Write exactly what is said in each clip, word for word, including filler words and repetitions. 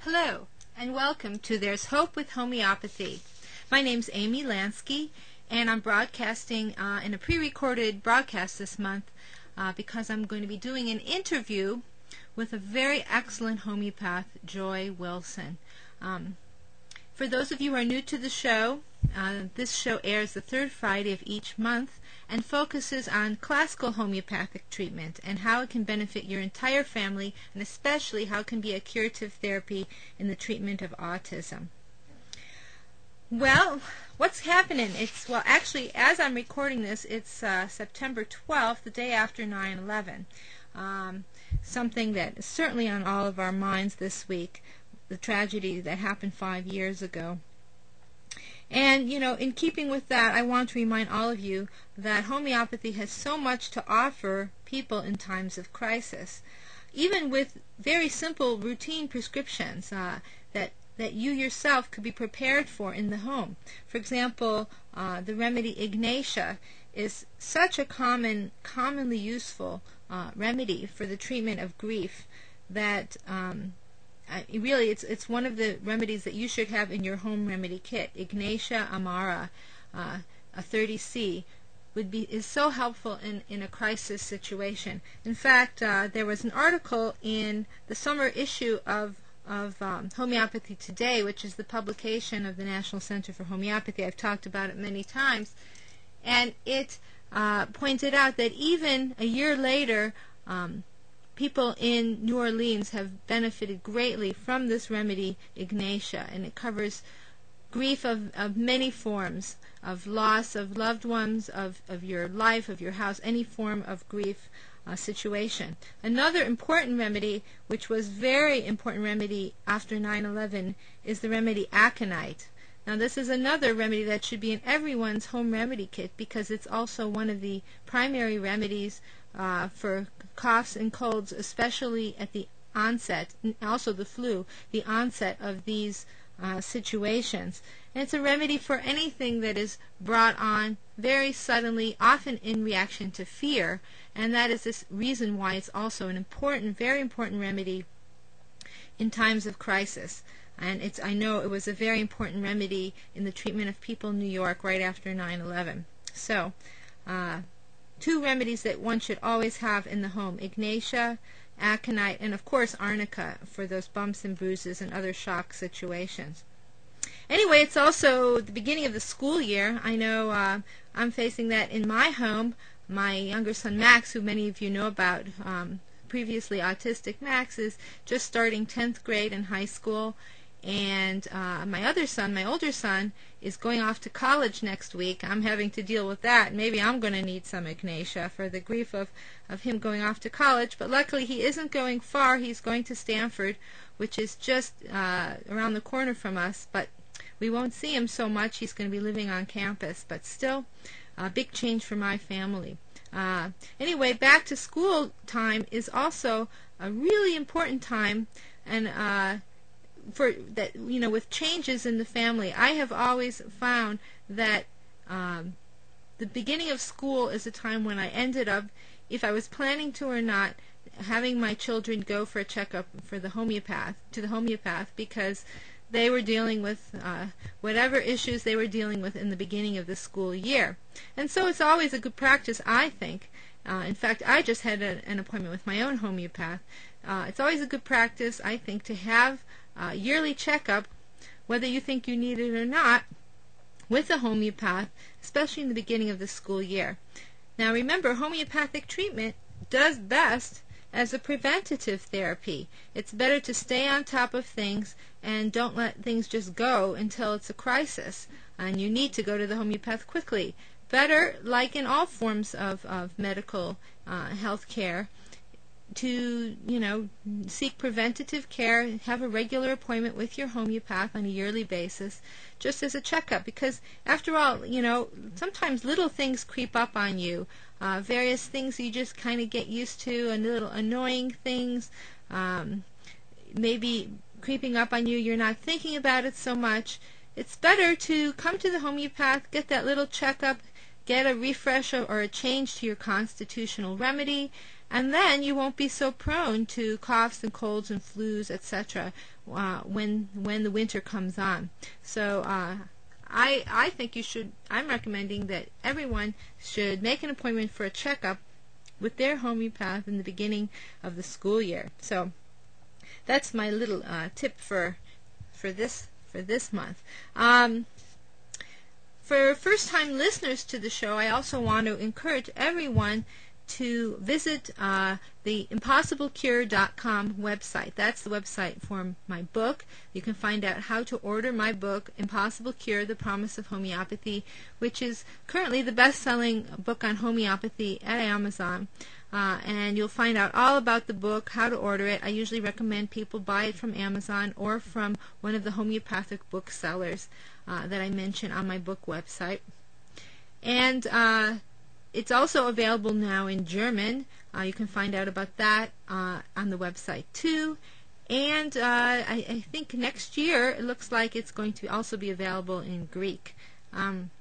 Hello, and welcome to There's Hope with Homeopathy. My name's Amy Lansky, and I'm broadcasting uh, in a pre-recorded broadcast this month uh, because I'm going to be doing an interview with a very excellent homeopath, Joy Wilson. Um, for those of you who are new to the show, uh, this show airs the third Friday of each month and focuses on classical homeopathic treatment and how it can benefit your entire family, and especially how it can be a curative therapy in the treatment of autism. Well, what's happening? It's well, actually, as I'm recording this, it's uh, September twelfth, the day after nine eleven. Um, something that is certainly on all of our minds this week, the tragedy that happened five years ago. And, you know, in keeping with that, I want to remind all of you that homeopathy has so much to offer people in times of crisis. Even with very simple routine prescriptions uh, that, that you yourself could be prepared for in the home. For example, uh, the remedy Ignatia is such a common, commonly useful uh, remedy for the treatment of grief that um, I, really, it's it's one of the remedies that you should have in your home remedy kit. Ignatia Amara, uh, a thirty C, would be is so helpful in, in a crisis situation. In fact, uh, there was an article in the summer issue of of um, Homeopathy Today, which is the publication of the National Center for Homeopathy. I've talked about it many times, and it uh, pointed out that even a year later, um, people in New Orleans have benefited greatly from this remedy, Ignatia, and it covers grief of, of many forms, of loss of loved ones, of, of your life, of your house, any form of grief uh, situation. Another important remedy, which was very important remedy after nine eleven, is the remedy aconite. Now this is another remedy that should be in everyone's home remedy kit because it's also one of the primary remedies Uh, for coughs and colds, especially at the onset, and also the flu, the onset of these uh, situations. And it's a remedy for anything that is brought on very suddenly, often in reaction to fear, and that is this reason why it's also an important, very important remedy in times of crisis. And it's I know it was a very important remedy in the treatment of people in New York right after nine eleven. So, uh, two remedies that one should always have in the home: Ignatia, aconite, and of course arnica for those bumps and bruises and other shock situations. Anyway, it's also the beginning of the school year. I know uh, I'm facing that in my home. My younger son Max, who many of you know about, um, previously autistic Max, is just starting tenth grade in high school. And uh, my other son, my older son, is going off to college next week. I'm having to deal with that. Maybe I'm going to need some Ignatia for the grief of, of him going off to college. But luckily he isn't going far. He's going to Stanford, which is just uh, around the corner from us. But we won't see him so much. He's going to be living on campus. But still, a big change for my family. Uh, anyway, back to school time is also a really important time. And uh, for that, you know, with changes in the family, I have always found that um, the beginning of school is a time when I ended up, if I was planning to or not, having my children go for a checkup for the homeopath to the homeopath because they were dealing with uh, whatever issues they were dealing with in the beginning of the school year. And so it's always a good practice, I think. Uh, in fact, I just had a, an appointment with my own homeopath. Uh, it's always a good practice, I think, to have a yearly checkup, whether you think you need it or not, with a homeopath, especially in the beginning of the school year. Now remember, homeopathic treatment does best as a preventative therapy. It's better to stay on top of things and don't let things just go until it's a crisis and you need to go to the homeopath quickly. Better, like in all forms of, of medical uh, health care, to, you know, seek preventative care, have a regular appointment with your homeopath on a yearly basis, just as a checkup. Because, after all, you know, sometimes little things creep up on you, uh, various things you just kind of get used to, and little annoying things, um, maybe creeping up on you, you're not thinking about it so much. It's better to come to the homeopath, get that little checkup, get a refresh or a change to your constitutional remedy, and then you won't be so prone to coughs and colds and flus, et cetera. Uh, when when the winter comes on. So uh, I I think you should. I'm recommending that everyone should make an appointment for a checkup with their homeopath in the beginning of the school year. So that's my little uh, tip for for this for this month. Um, for first-time listeners to the show, I also want to encourage everyone to visit uh, the impossible cure dot com website. That's the website for my book. You can find out how to order my book, Impossible Cure, The Promise of Homeopathy, which is currently the best-selling book on homeopathy at Amazon. Uh, and you'll find out all about the book, how to order it. I usually recommend people buy it from Amazon or from one of the homeopathic booksellers uh, that I mention on my book website. And uh, it's also available now in German. Uh, you can find out about that uh, on the website too. And uh, I, I think next year it looks like it's going to also be available in Greek. Um,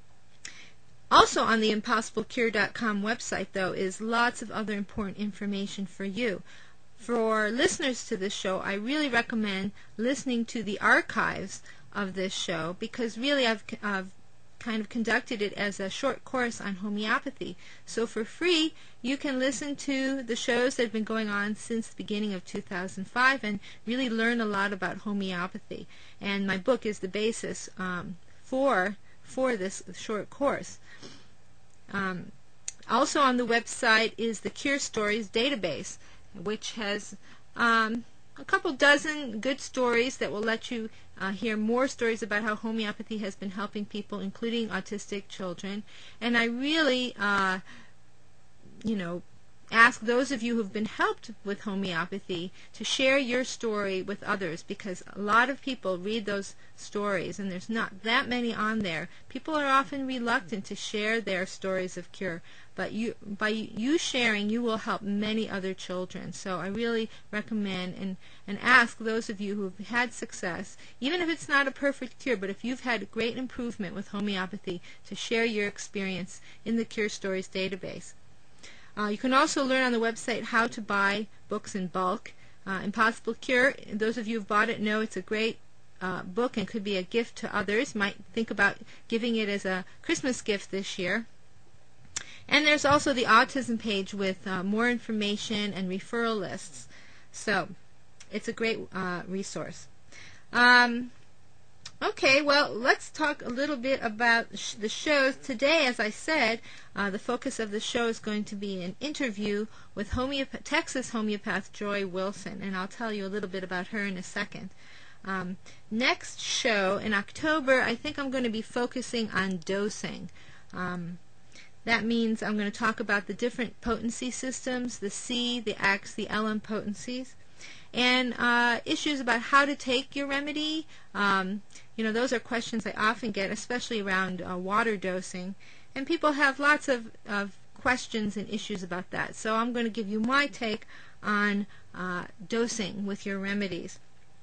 also on the impossible cure dot com website, though, is lots of other important information for you. For listeners to this show, I really recommend listening to the archives of this show, because really I've uh, kind of conducted it as a short course on homeopathy. So for free, you can listen to the shows that have been going on since the beginning of two thousand five and really learn a lot about homeopathy. And my book is the basis um, for for this short course. Um, also on the website is the Cure Stories database, which has um, a couple dozen good stories that will let you uh, hear more stories about how homeopathy has been helping people, including autistic children. And I really, uh, you know, ask those of you who've been helped with homeopathy to share your story with others, because a lot of people read those stories and there's not that many on there. People are often reluctant to share their stories of cure, but you, by you sharing, you will help many other children. So I really recommend and, and ask those of you who've had success, even if it's not a perfect cure, but if you've had great improvement with homeopathy, to share your experience in the Cure Stories database. Uh, you can also learn on the website how to buy books in bulk. Uh, Impossible Cure, those of you who've bought it know it's a great uh, book and could be a gift to others. Might think about giving it as a Christmas gift this year. And there's also the autism page with uh, more information and referral lists. So it's a great uh, resource. Um, Okay, well, let's talk a little bit about sh the shows. Today, as I said, uh, the focus of the show is going to be an interview with homeopath Texas homeopath Joy Wilson, and I'll tell you a little bit about her in a second. Um, next show, in October, I think I'm going to be focusing on dosing. Um, that means I'm going to talk about the different potency systems, the C, the X, the L M potencies, and uh, issues about how to take your remedy. Um, you know, those are questions I often get, especially around uh, water dosing. And people have lots of, of questions and issues about that. So I'm going to give you my take on uh, dosing with your remedies.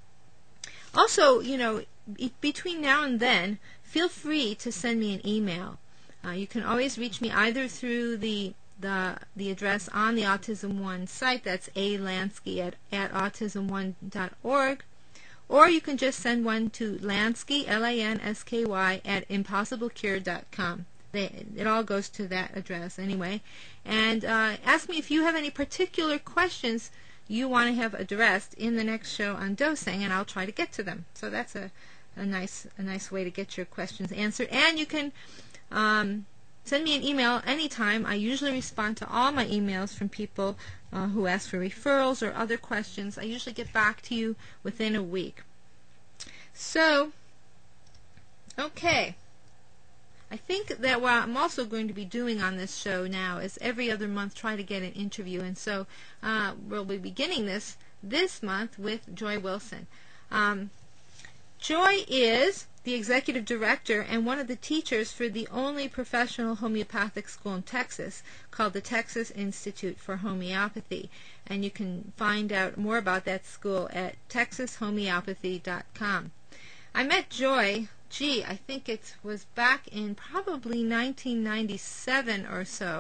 Also, you know, e between now and then, feel free to send me an email. Uh, you can always reach me either through the the the address on the Autism One site, that's a lansky at, at autism one dot org, or you can just send one to Lansky, L A N S K Y, at impossible cure dot com. They, it all goes to that address anyway. And uh, ask me if you have any particular questions you want to have addressed in the next show on dosing, and I'll try to get to them. So that's a, a nice a nice way to get your questions answered. And you can um, send me an email anytime. I usually respond to all my emails from people uh, who ask for referrals or other questions. I usually get back to you within a week. So, okay. I think that what I'm also going to be doing on this show now is every other month try to get an interview. And so uh, we'll be beginning this this month with Joy Wilson. Um, Joy is the executive director and one of the teachers for the only professional homeopathic school in Texas called the Texas Institute for Homeopathy. And you can find out more about that school at texas homeopathy dot com. I met Joy, gee, I think it was back in probably nineteen ninety-seven or so,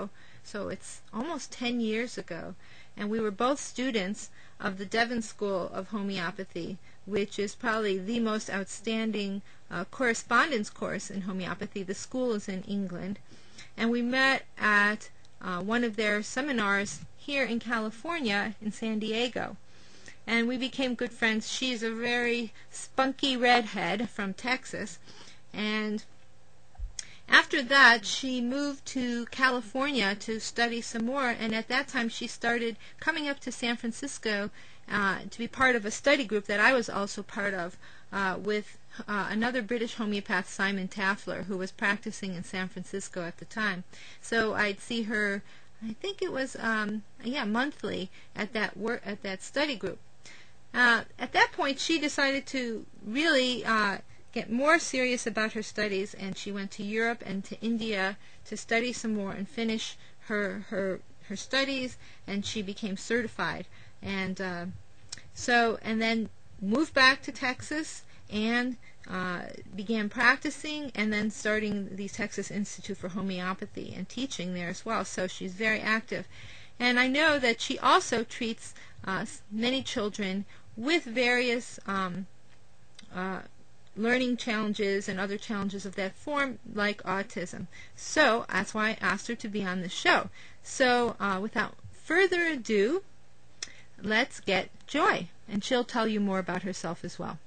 so it's almost ten years ago. And we were both students of the Devon School of Homeopathy, which is probably the most outstanding uh, correspondence course in homeopathy. The school is in England. And we met at uh, one of their seminars here in California, in San Diego. And we became good friends. She's a very spunky redhead from Texas. And after that, she moved to California to study some more, and at that time she started coming up to San Francisco uh, to be part of a study group that I was also part of uh, with uh, another British homeopath, Simon Taffler, who was practicing in San Francisco at the time. So I'd see her, I think it was, um, yeah, monthly at that work at that study group. Uh, at that point, she decided to really uh, get more serious about her studies, and she went to Europe and to India to study some more and finish her her her studies, and she became certified. And uh, so, and then moved back to Texas and uh, began practicing, and then starting the Texas Institute for Homeopathy and teaching there as well. So she's very active. And I know that she also treats uh, many children with various um, uh, learning challenges and other challenges of that form, like autism. So that's why I asked her to be on the show. So uh, without further ado, let's get Joy, and she'll tell you more about herself as well.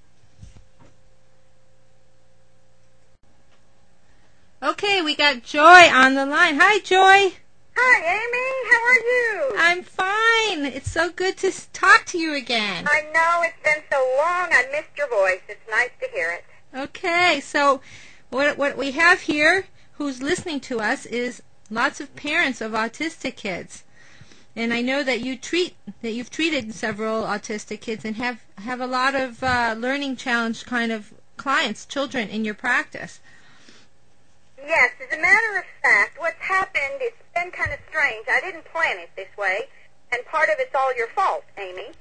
Okay, we got Joy on the line. Hi, Joy. Hi, Amy. How are you? I'm fine. It's so good to talk to you again. I know. It's been so long. I missed your voice. It's nice to hear it. Okay, so what what we have here, who's listening to us, is lots of parents of autistic kids. And I know that you treat that you've treated several autistic kids and have, have a lot of uh, learning challenge kind of clients, children, in your practice. Yes, as a matter of fact, what's happened, it's been kind of strange. I didn't plan it this way, and part of it's all your fault, Amy.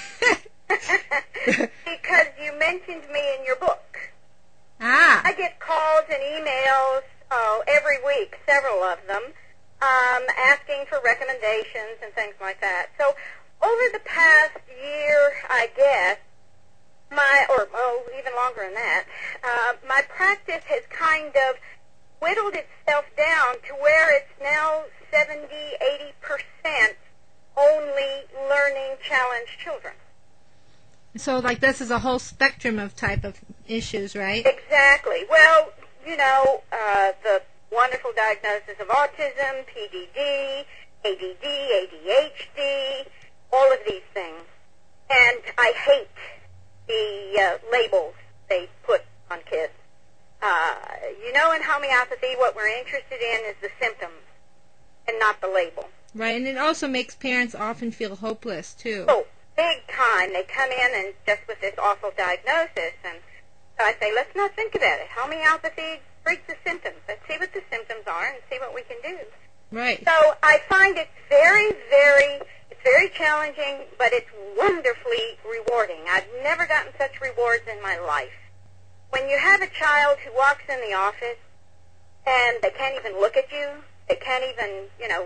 Because you mentioned me in your book. Ah. I get calls and emails oh, every week, several of them, um, asking for recommendations and things like that. So over the past year, I guess, my, or oh, even longer than that, uh, my practice has kind of whittled itself down to where it's now seventy, eighty percent only learning challenged children. So, like, this is a whole spectrum of type of issues, right? Exactly. Well, you know, uh, the wonderful diagnosis of autism, P D D, A D D, A D H D, all of these things. And I hate the uh, labels they put on kids. Uh, you know, in homeopathy, what we're interested in is the symptoms and not the label. Right, and it also makes parents often feel hopeless, too. Oh, big time. They come in and just with this awful diagnosis, and so I say, let's not think about it. Homeopathy treats the symptoms. Let's see what the symptoms are and see what we can do. Right. So I find it very, very, it's very challenging, but it's wonderfully rewarding. I've never gotten such rewards in my life. When you have a child who walks in the office and they can't even look at you, they can't even, you know,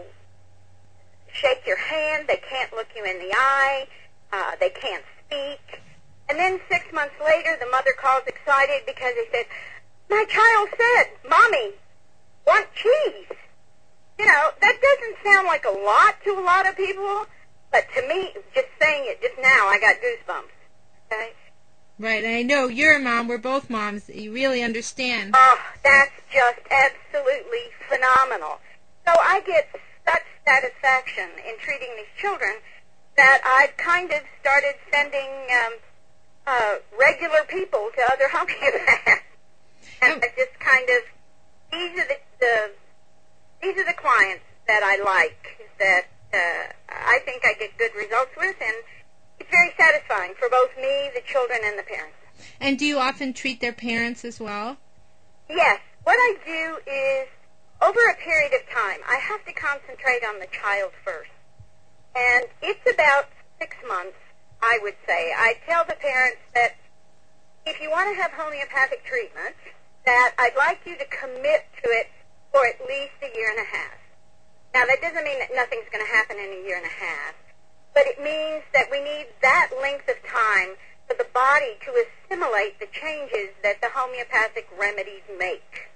shake your hand, they can't look you in the eye, uh, they can't speak, and then six months later the mother calls excited because they said, my child said, Mommy, want cheese. You know, that doesn't sound like a lot to a lot of people, but to me, just saying it just now, I got goosebumps. Okay? Right, and I know you're a mom, we're both moms, you really understand. Oh, that's just absolutely phenomenal. So I get such satisfaction in treating these children that I've kind of started sending um, uh, regular people to other homeopaths. And I just kind of, these are the, the these are the clients that I like, that uh, I think I get good results with, and it's very satisfying for both me, the children, and the parents. And do you often treat their parents as well? Yes. What I do is, over a period of time, I have to concentrate on the child first. And it's about six months, I would say. I tell the parents that if you want to have homeopathic treatment, that I'd like you to commit to it for at least a year and a half. Now, that doesn't mean that nothing's going to happen in a year and a half, but it means that we need that length of time for the body to assimilate the changes that the homeopathic remedies make.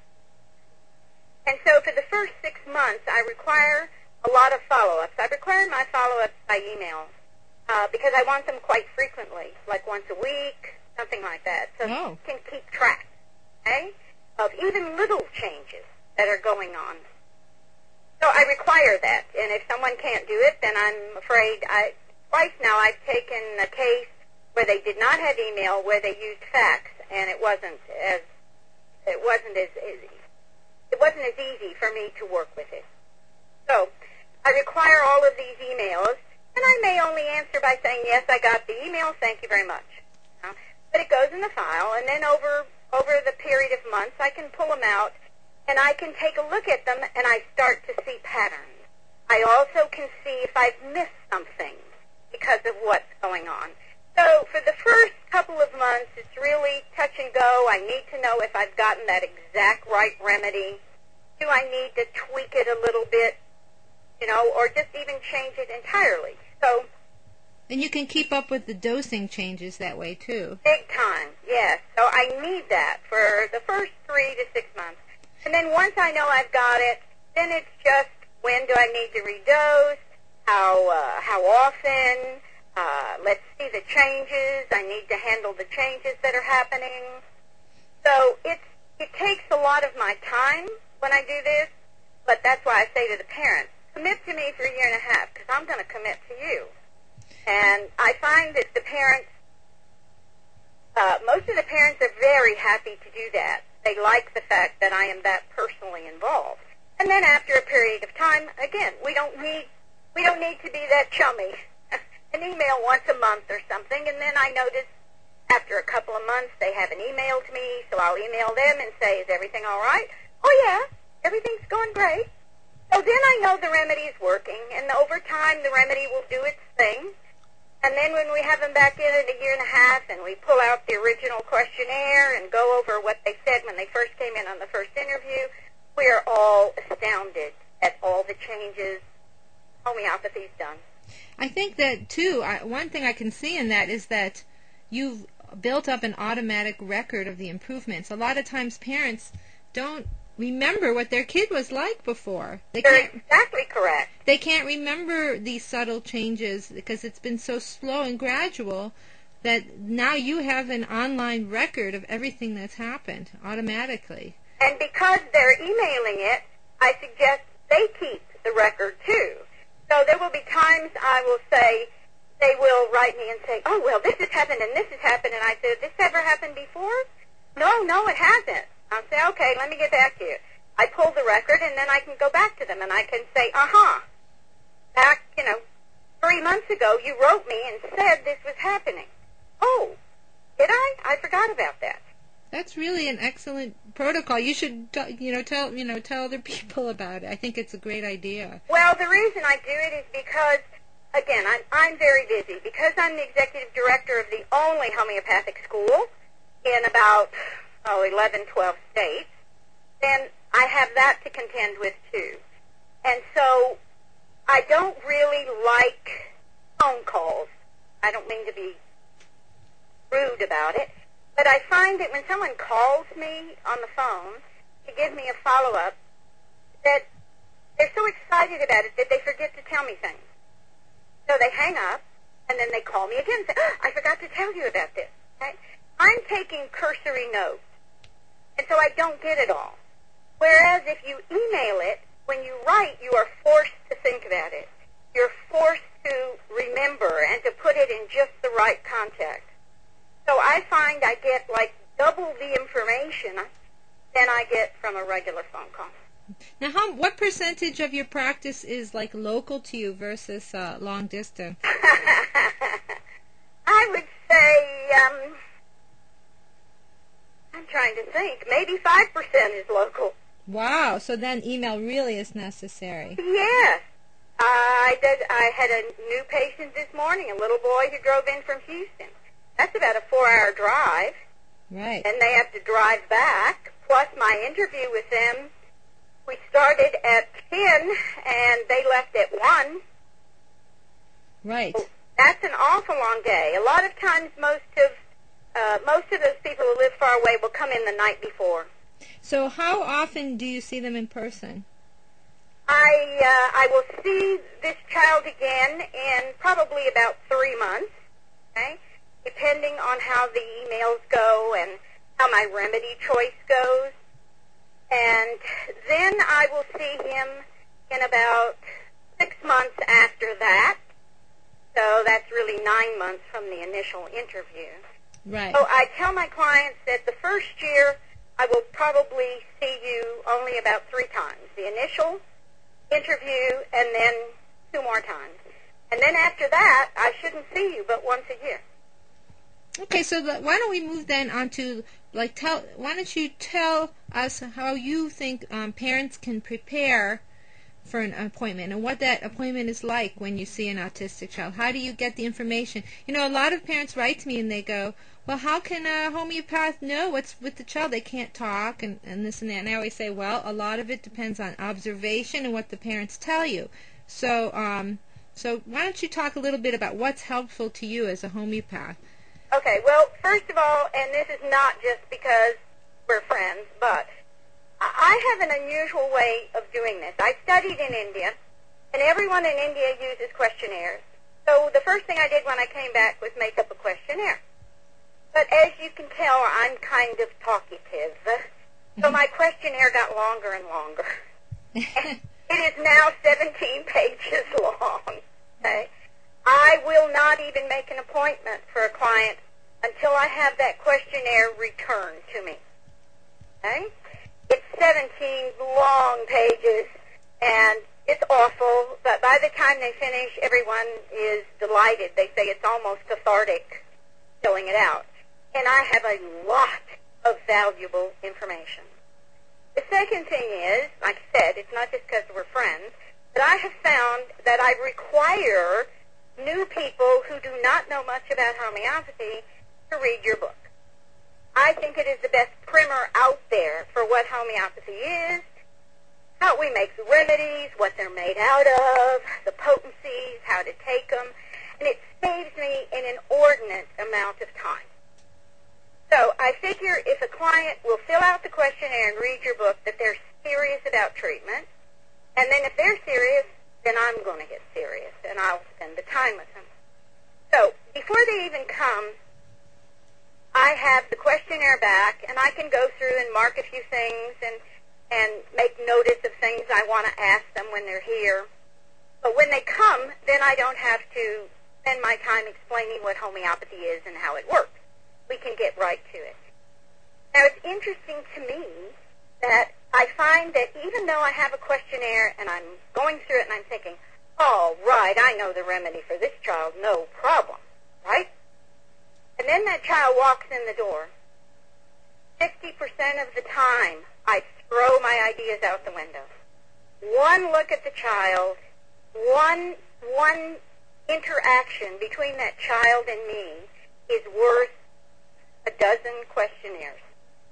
And so for the first six months, I require a lot of follow-ups. I require my follow-ups by email uh, because I want them quite frequently, like once a week, something like that, so oh. you can keep track, okay, of even little changes that are going on. So I require that, and if someone can't do it, then I'm afraid I, twice now I've taken a case where they did not have email, where they used fax, and it wasn't as, it wasn't as, it wasn't as easy for me to work with it. So I require all of these emails, and I may only answer by saying, yes, I got the email, thank you very much. Uh, but it goes in the file, and then over, over the period of months, I can pull them out, and I can take a look at them, and I start to see patterns. I also can see if I've missed something because of what's going on. So for the first couple of months, it's really touch and go. I need to know if I've gotten that exact right remedy. Do I need to tweak it a little bit, you know, or just even change it entirely? So, and you can keep up with the dosing changes that way, too. Big time, yes. So I need that for the first three to six months. And then once I know I've got it, then it's just when do I need to redose, how uh, how often, uh, let's see the changes, I need to handle the changes that are happening. So it's, it takes a lot of my time when I do this, but that's why I say to the parents, commit to me for a year and a half, because I'm going to commit to you. And I find that the parents, uh, most of the parents are very happy to do that. They like the fact that I am that personally involved. And then after a period of time, again, we don't need we don't need to be that chummy. An email once a month or something, and then I notice after a couple of months they haven't emailed me, so I'll email them and say, is everything all right? Oh, yeah, everything's going great. So then I know the remedy is working, and over time the remedy will do its thing. And then when we have them back in in a year and a half and we pull out the original questionnaire and go over what they said when they first came in on the first interview, we are all astounded at all the changes homeopathy's done. I think that, too, I, one thing I can see in that is that you've built up an automatic record of the improvements. A lot of times parents don't remember what their kid was like before. They You're can't, exactly correct. They can't remember these subtle changes because it's been so slow and gradual that now you have an online record of everything that's happened automatically. And because they're emailing it, I suggest they keep the record too. So there will be times I will say, they will write me and say, oh, well, this has happened and this has happened. And I said, this ever happened before? No, no, it hasn't. I'll say, okay, let me get back to you. I pull the record, and then I can go back to them, and I can say, uh-huh, back, you know, three months ago, you wrote me and said this was happening. Oh, did I? I forgot about that. That's really an excellent protocol. You should, you know, tell, you know, tell other people about it. I think it's a great idea. Well, the reason I do it is because, again, I'm, I'm very busy. Because I'm the executive director of the only homeopathic school in about, oh, eleven, twelve states, then I have that to contend with, too. And so I don't really like phone calls. I don't mean to be rude about it, but I find that when someone calls me on the phone to give me a follow-up, that they're so excited about it that they forget to tell me things. So they hang up, and then they call me again and say, oh, I forgot to tell you about this. Okay? I'm taking cursory notes, and so I don't get it all. Whereas if you email it, when you write, you are forced to think about it. You're forced to remember and to put it in just the right context. So I find I get like double the information than I get from a regular phone call. Now, how, what percentage of your practice is like local to you versus uh, long distance? I would say, um, I'm trying to think, maybe five percent is local. Wow, so then email really is necessary. Yes. Uh, I did. I had a new patient this morning, a little boy who drove in from Houston. That's about a four-hour drive. Right. And they have to drive back, plus my interview with them. we started at ten, and they left at one. Right. So that's an awful long day. A lot of times, most of uh, most of those people who live far away will come in the night before. So how often do you see them in person? I uh, I will see this child again in probably about three months, okay, depending on how the emails go and how my remedy choice goes. And then I will see him in about six months after that. So that's really nine months from the initial interview. Right. So I tell my clients that the first year I will probably see you only about three times. The initial interview and then two more times. And then after that, I shouldn't see you but once a year. Okay, so the, why don't we move then on to, like, tell, why don't you tell us how you think um, parents can prepare for an appointment and what that appointment is like when you see an autistic child. How do you get the information? You know, a lot of parents write to me and they go, well, how can a homeopath know what's with the child? They can't talk and, and this and that. And I always say, well, a lot of it depends on observation and what the parents tell you. So, um, so why don't you talk a little bit about what's helpful to you as a homeopath? Okay, well, first of all, and this is not just because we're friends, but I have an unusual way of doing this. I studied in India, and everyone in India uses questionnaires. So the first thing I did when I came back was make up a questionnaire. But as you can tell, I'm kind of talkative. So my questionnaire got longer and longer. It is now seventeen pages long. Okay? I will not even make an appointment for a client until I have that questionnaire returned to me. Okay? It's seventeen long pages, and it's awful, but by the time they finish, everyone is delighted. They say it's almost cathartic filling it out. And I have a lot of valuable information. The second thing is, like I said, it's not just because we're friends, but I have found that I require new people who do not know much about homeopathy to read your book. I think it is the best primer out there for what homeopathy is, how we make the remedies, what they're made out of, the potencies, how to take them, and it saves me an inordinate amount of time. So I figure if a client will fill out the questionnaire and read your book, that they're serious about treatment, and then if they're serious, then I'm going to get serious, and I'll spend the time with them. So before they even come, I have the questionnaire back, and I can go through and mark a few things and, and make notice of things I want to ask them when they're here. But when they come, then I don't have to spend my time explaining what homeopathy is and how it works. We can get right to it. Now, it's interesting to me that I find that even though I have a questionnaire and I'm going through it and I'm thinking, oh, right, I know the remedy for this child, no problem, right? And then that child walks in the door. fifty percent of the time, I throw my ideas out the window. One look at the child, one, one interaction between that child and me is worth a dozen questionnaires.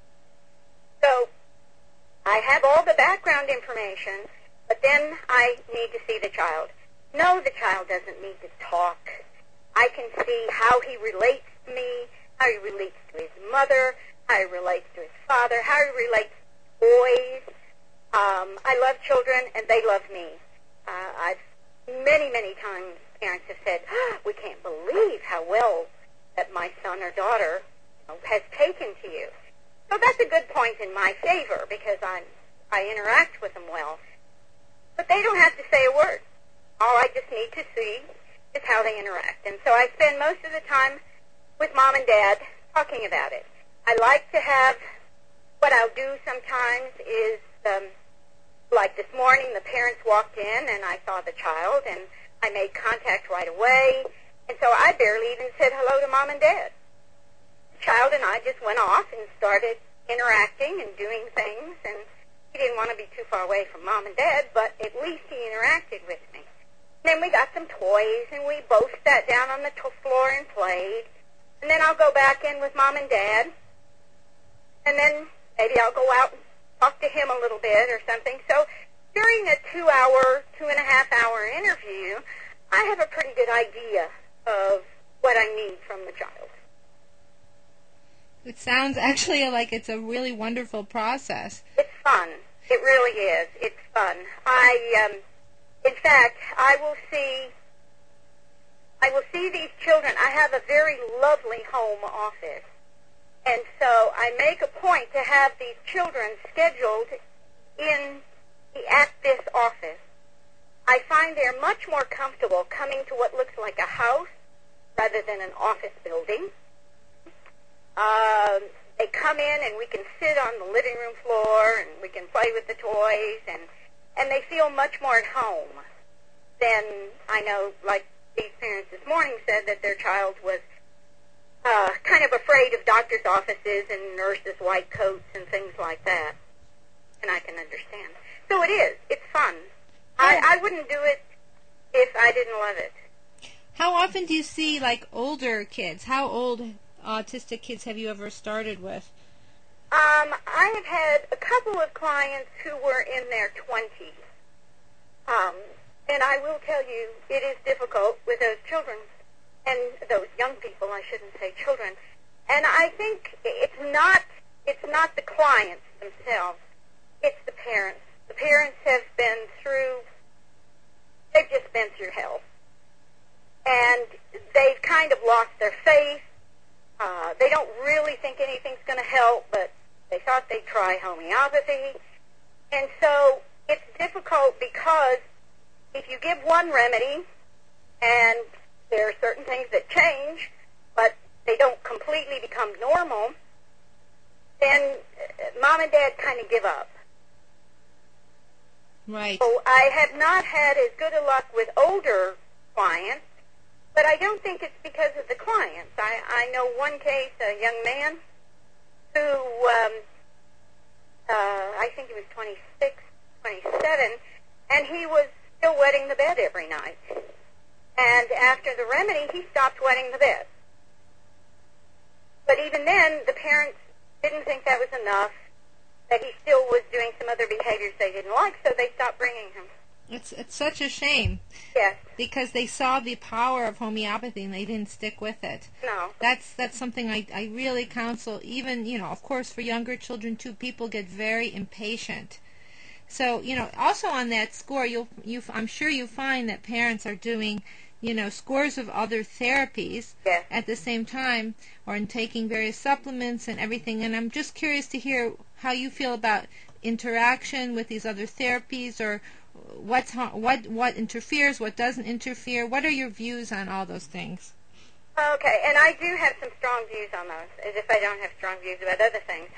So I have all the background information, but then I need to see the child. No, the child doesn't need to talk. I can see how he relates to me, how he relates to his mother, how he relates to his father, how he relates to boys. Um, I love children, and they love me. Uh, I've many, many times parents have said, oh, we can't believe how well that my son or daughter has taken to you. So that's a good point in my favor because I'm, I interact with them well. But they don't have to say a word. All I just need to see is how they interact. And so I spend most of the time with mom and dad talking about it. I like to have, what I'll do sometimes is, um, like this morning, the parents walked in and I saw the child and I made contact right away. And so I barely even said hello to mom and dad. The child and I just went off and started interacting and doing things, and he didn't want to be too far away from mom and dad, but at least he interacted with me. Then we got some toys, and we both sat down on the t- floor and played. And then I'll go back in with mom and dad, and then maybe I'll go out and talk to him a little bit or something. So during a two-hour, two-and-a-half-hour interview, I have a pretty good idea of what I need from the child. It sounds actually like it's a really wonderful process. It's fun. It really is. It's fun. I, um, in fact, I will see, I will see these children. I have a very lovely home office, and so I make a point to have these children scheduled in the at this office. I find they're much more comfortable coming to what looks like a house rather than an office building. Um, they come in and we can sit on the living room floor and we can play with the toys, and and they feel much more at home than, I know, like these parents this morning said that their child was uh, kind of afraid of doctor's offices and nurses' white coats and things like that. And I can understand. So it is. It's fun. I, I wouldn't do it if I didn't love it. How often do you see, like, older kids? How old autistic kids have you ever started with? Um, I have had a couple of clients who were in their twenties. Um, and I will tell you, it is difficult with those children, and those young people, I shouldn't say children. And I think it's not, it's not the clients themselves, it's the parents. The parents have been through, they've just been through hell. And they've kind of lost their faith. Uh, they don't really think anything's going to help, but they thought they'd try homeopathy. And so it's difficult because if you give one remedy and there are certain things that change, but they don't completely become normal, then mom and dad kind of give up. Right. So I have not had as good a luck with older clients, but I don't think it's because of the clients. I, I know one case, a young man who, um, uh, I think he was twenty-six, twenty-seven, and he was still wetting the bed every night. And after the remedy, he stopped wetting the bed. But even then, the parents didn't think that was enough, that he still was doing some other behaviors they didn't like, so they stopped bringing him. It's it's such a shame. Yes. Because they saw the power of homeopathy and they didn't stick with it. No. That's that's something I, I really counsel, even, you know, of course for younger children too, people get very impatient. So, you know, also on that score, you'll, you, I'm sure you find that parents are doing, you know, scores of other therapies yes. at the same time, or in taking various supplements and everything. And I'm just curious to hear how you feel about interaction with these other therapies, or what's what what interferes, what doesn't interfere. What are your views on all those things? Okay, and I do have some strong views on those, as if I don't have strong views about other things,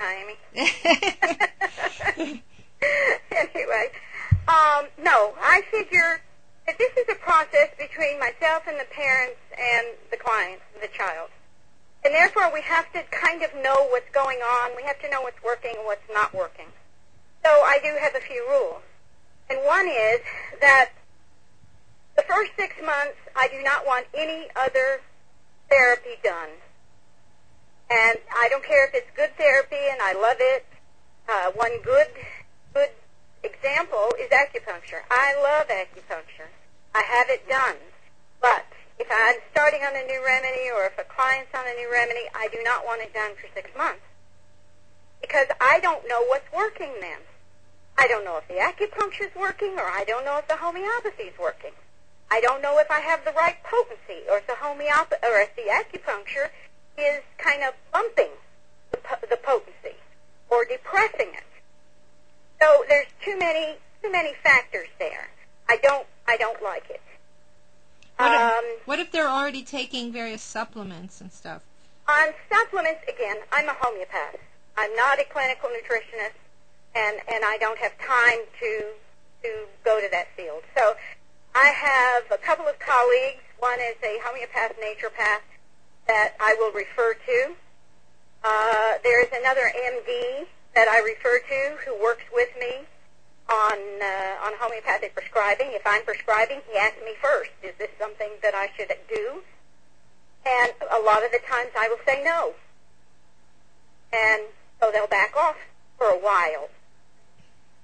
huh, Amy? Anyway, um, no, I figure that this is a process between myself and the parents and the client, the child. And therefore, we have to kind of know what's going on. We have to know what's working and what's not working. So I do have a few rules. And one is that the first six months, I do not want any other therapy done. And I don't care if it's good therapy, and I love it. Uh, one good, good example is acupuncture. I love acupuncture. I have it done. But if I'm starting on a new remedy, or if a client's on a new remedy, I do not want it done for six months. Because I don't know what's working then. I don't know if the acupuncture is working, or I don't know if the homeopathy is working. I don't know if I have the right potency, or if the homeopathy, or if the acupuncture is kind of bumping the, po- the potency, or depressing it. So there's too many too many factors there. I don't I don't like it. What if, um, what if they're already taking various supplements and stuff? On supplements, again, I'm a homeopath. I'm not a clinical nutritionist. And, and I don't have time to to go to that field. So I have a couple of colleagues. One is a homeopath naturopath that I will refer to. Uh, there is another M D that I refer to who works with me on uh, on homeopathic prescribing. If I'm prescribing, he asks me first, is this something that I should do? And a lot of the times I will say no. And so they'll back off for a while.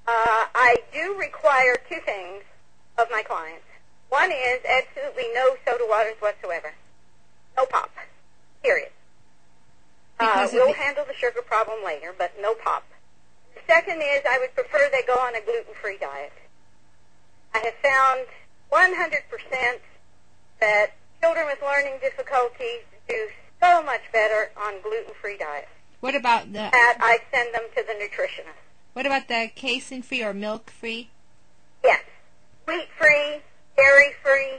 Uh, I do require two things of my clients. One is absolutely no soda waters whatsoever. No pop. Period. Uh, we'll the... handle the sugar problem later, but no pop. The second is I would prefer they go on a gluten-free diet. I have found one hundred percent that children with learning difficulties do so much better on gluten-free diets. What about the... That I send them to the nutritionist. What about the casein-free or milk-free? Yes. Wheat-free, dairy-free,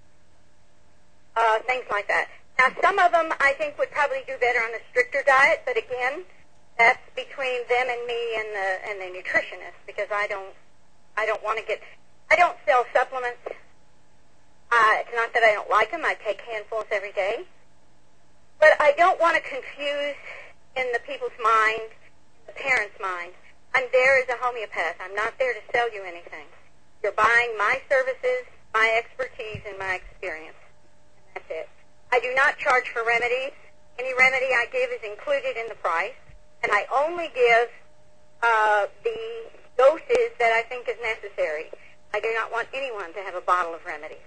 uh, things like that. Now, some of them I think would probably do better on a stricter diet, but again, that's between them and me and the and the nutritionist, because I don't I don't want to get I don't sell supplements. Uh, it's not that I don't like them. I take handfuls every day, but I don't want to confuse in the people's mind, the parents' mind. I'm there as a homeopath. I'm not there to sell you anything. You're buying my services, my expertise, and my experience. That's it. I do not charge for remedies. Any remedy I give is included in the price, and I only give uh, the doses that I think is necessary. I do not want anyone to have a bottle of remedies.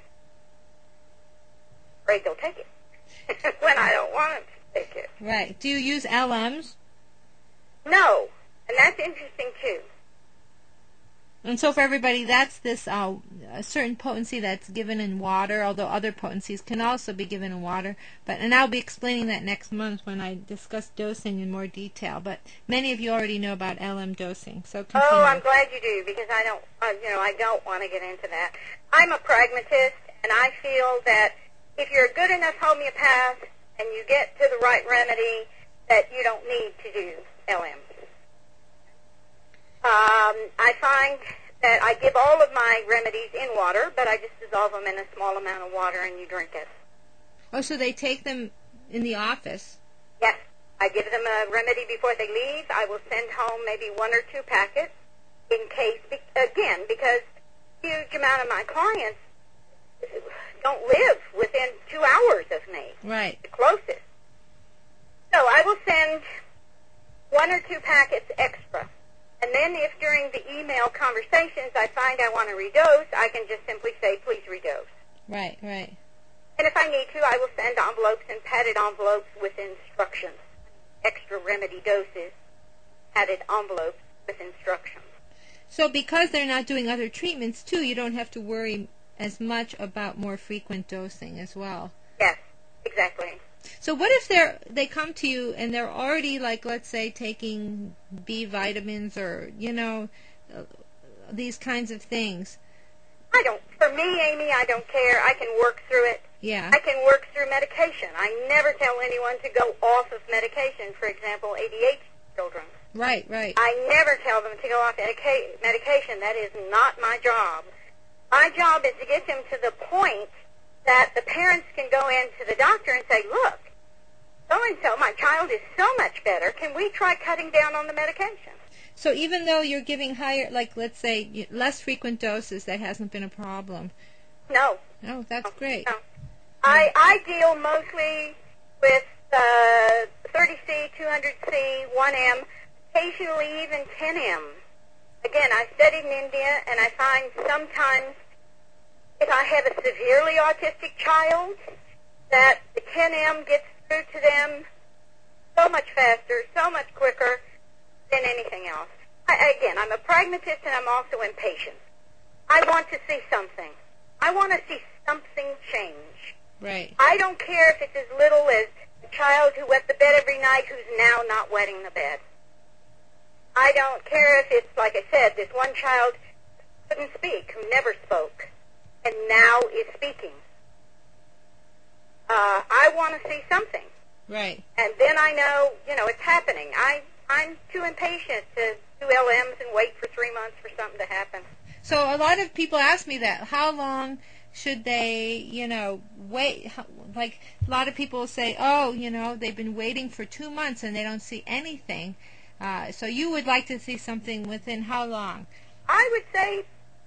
Afraid they'll take it when I don't want them to take it. Right. Do you use L Ms? No, and that's interesting too. And so for everybody, that's this uh, a certain potency that's given in water, although other potencies can also be given in water. But and I'll be explaining that next month when I discuss dosing in more detail. But many of you already know about L M dosing, so continue. Oh, I'm glad you do, because I don't, uh, you know, I don't want to get into that. I'm a pragmatist, and I feel that if you're a good enough homeopath and you get to the right remedy, that you don't need to do L M. Um, I find that I give all of my remedies in water, but I just dissolve them in a small amount of water and you drink it. Oh, so they take them in the office? Yes. I give them a remedy before they leave. I will send home maybe one or two packets in case, again, because a huge amount of my clients don't live within two hours of me. Right. The closest. So I will send one or two packets extra. And then if during the email conversations I find I want to redose, I can just simply say, please redose. Right, right. And if I need to, I will send envelopes and padded envelopes with instructions. Extra remedy doses, padded envelopes with instructions. So because they're not doing other treatments, too, you don't have to worry as much about more frequent dosing as well. Yes, exactly. So what if they're they come to you and they're already, like, let's say, taking B vitamins or, you know, uh, these kinds of things? I don't, for me, Amy, I don't care. I can work through it. Yeah. I can work through medication. I never tell anyone to go off of medication, for example, A D H D children. Right, right. I never tell them to go off medica- medication. That is not my job. My job is to get them to the point that the parents can go in to the doctor and say, look, so-and-so, my child is so much better. Can we try cutting down on the medication? So even though you're giving higher, like, let's say, less frequent doses, that hasn't been a problem? No. Oh, that's no. great. No. I, I deal mostly with uh, thirty C, two hundred C, one M, occasionally even ten M. Again, I studied in India, and I find sometimes if I have a severely autistic child, that the ten M gets through to them so much faster, so much quicker than anything else. I, again, I'm a pragmatist and I'm also impatient. I want to see something. I want to see something change. Right. I don't care if it's as little as a child who wet the bed every night who's now not wetting the bed. I don't care if it's, like I said, this one child couldn't speak, who never spoke, and now is speaking. Uh, I want to see something. Right. And then I know, you know, it's happening. I, I'm too impatient to do L Ms and wait for three months for something to happen. So a lot of people ask me that. How long should they, you know, wait? Like, a lot of people say, oh, you know, they've been waiting for two months and they don't see anything. Uh, so you would like to see something within how long? I would say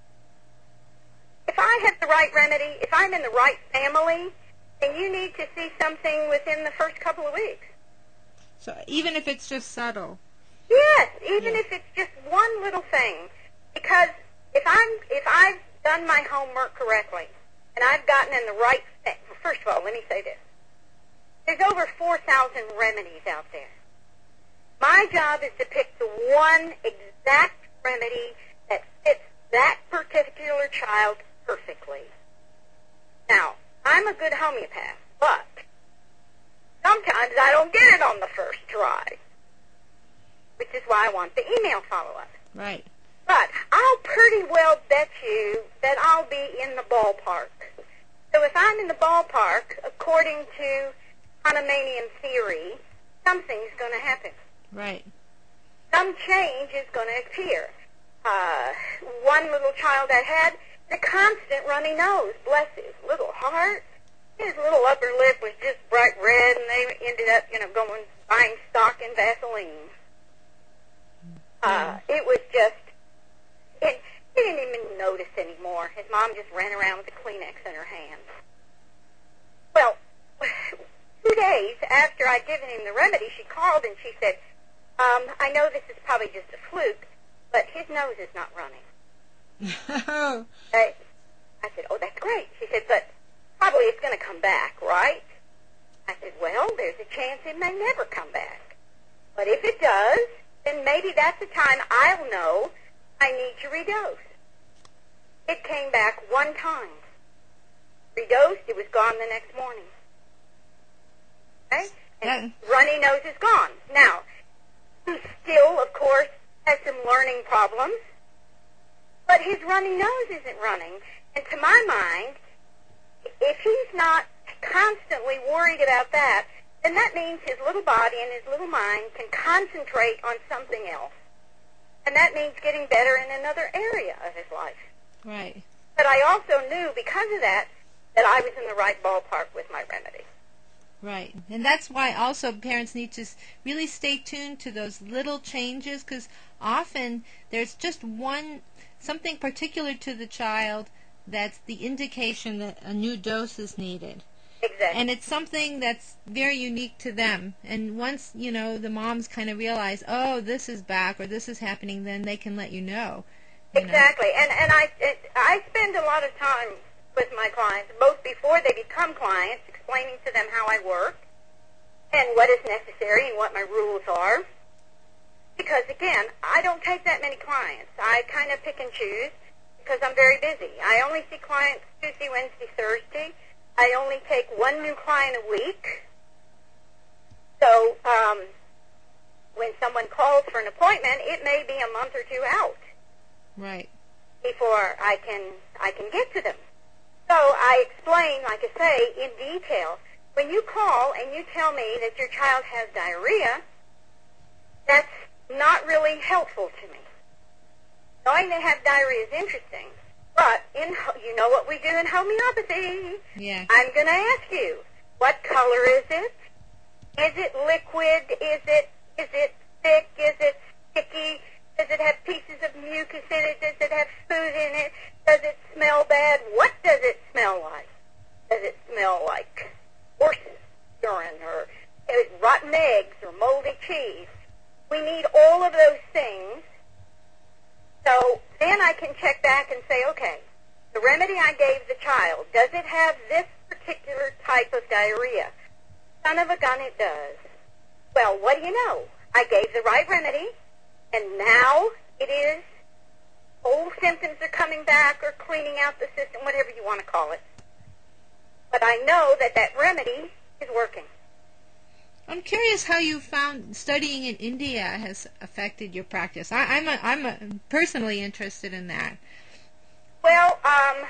if I have the right remedy, if I'm in the right family, then you need to see something within the first couple of weeks. So even if it's just subtle? Yes, even Yeah. if it's just one little thing. because if I'm if I've done my homework correctly and I've gotten in the right thing, well, first of all, let me say this: there's over four thousand remedies out there. My job is to pick the one exact remedy that fits that particular child perfectly. Now, I'm a good homeopath, but sometimes I don't get it on the first try, which is why I want the email follow-up. Right. But I'll pretty well bet you that I'll be in the ballpark. So if I'm in the ballpark, according to Hahnemannian theory, something's going to happen. Right. Some change is going to appear. Uh, one little child I had, the constant runny nose, bless his little heart. His little upper lip was just bright red, and they ended up, you know, going buying stock in Vaseline. Uh, it was just, it, he didn't even notice anymore. His mom just ran around with a Kleenex in her hand. Well, two days after I'd given him the remedy, she called and she said, um, I know this is probably just a fluke, but his nose is not running. I, I said, oh, that's great. She said, but probably it's going to come back, right? I said, well, there's a chance it may never come back. But if it does, then maybe that's the time I'll know I need to redose. It came back one time. Redosed, it was gone the next morning. Okay? And Yeah. runny nose is gone. Now, he still, of course, has some learning problems, but his runny nose isn't running. And to my mind, if he's not constantly worried about that, then that means his little body and his little mind can concentrate on something else. And that means getting better in another area of his life. Right. But I also knew, because of that, that I was in the right ballpark with my remedy. Right. And that's why also parents need to really stay tuned to those little changes, because often there's just one, something particular to the child that's the indication that a new dose is needed. Exactly. And it's something that's very unique to them. And once, you know, the moms kind of realize, oh, this is back or this is happening, then they can let you know. You exactly. know? And and I it, I spend a lot of time with my clients, both before they become clients, explaining to them how I work and what is necessary and what my rules are. Because, again, I don't take that many clients. I kind of pick and choose because I'm very busy. I only see clients Tuesday, Wednesday, Thursday. I only take one new client a week. So um, when someone calls for an appointment, it may be a month or two out. Right. Before I can I can get to them. So I explain, like I say, in detail. When you call and you tell me that your child has diarrhea, that's not really helpful to me. Knowing they have diarrhea is interesting, but in you know what we do in homeopathy. Yeah. I'm going to ask you, what color is it? Is it liquid? Is it is it thick? Is it sticky? Does it have pieces of mucus in it? Does it have food in it? Does it smell bad? What does it smell like? Does it smell like horse's urine or rotten eggs or moldy cheese? We need all of those things. So then I can check back and say, okay, the remedy I gave the child, does it have this particular type of diarrhea? Son of a gun, it does. Well, what do you know? I gave the right remedy, and now it is, old symptoms are coming back or cleaning out the system, whatever you want to call it. But I know that that remedy is working. I'm curious how you found studying in India has affected your practice. I, I'm a, I'm a personally interested in that. Well, um,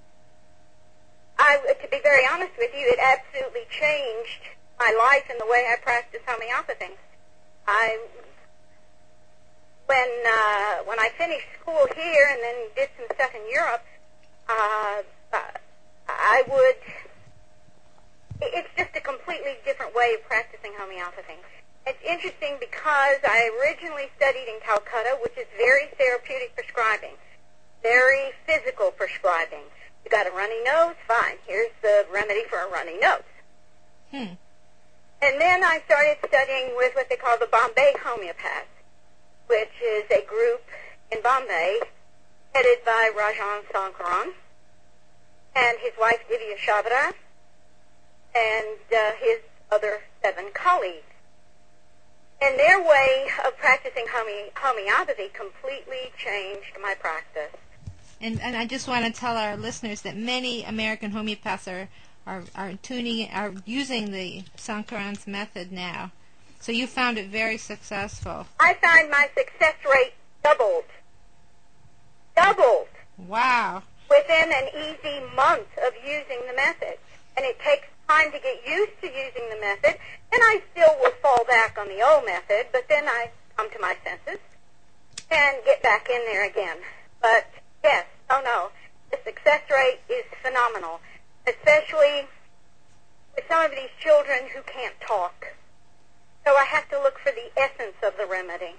I, to be very honest with you, it absolutely changed my life and the way I practice homeopathy. I, when uh, when I finished school here and then did some stuff in Europe, uh, I would. It's just a completely different way of practicing homeopathy. It's interesting because I originally studied in Calcutta, which is very therapeutic prescribing, very physical prescribing. You got a runny nose? Fine. Here's the remedy for a runny nose. Hmm. And then I started studying with what they call the Bombay homeopaths, which is a group in Bombay headed by Rajan Sankaran and his wife Divya Shabra and uh, his other seven colleagues. And their way of practicing home- homeopathy completely changed my practice. And, and I just want to tell our listeners that many American homeopaths are, are, are tuning, are using the Sankaran's method now. So you found it very successful. I find my success rate doubled. Doubled. Wow. Within an easy month of using the method. And it takes time to get used to using the method. And I still will fall back on the old method, but then I come to my senses and get back in there again. But yes, oh no, the success rate is phenomenal, especially with some of these children who can't talk. So I have to look for the essence of the remedy.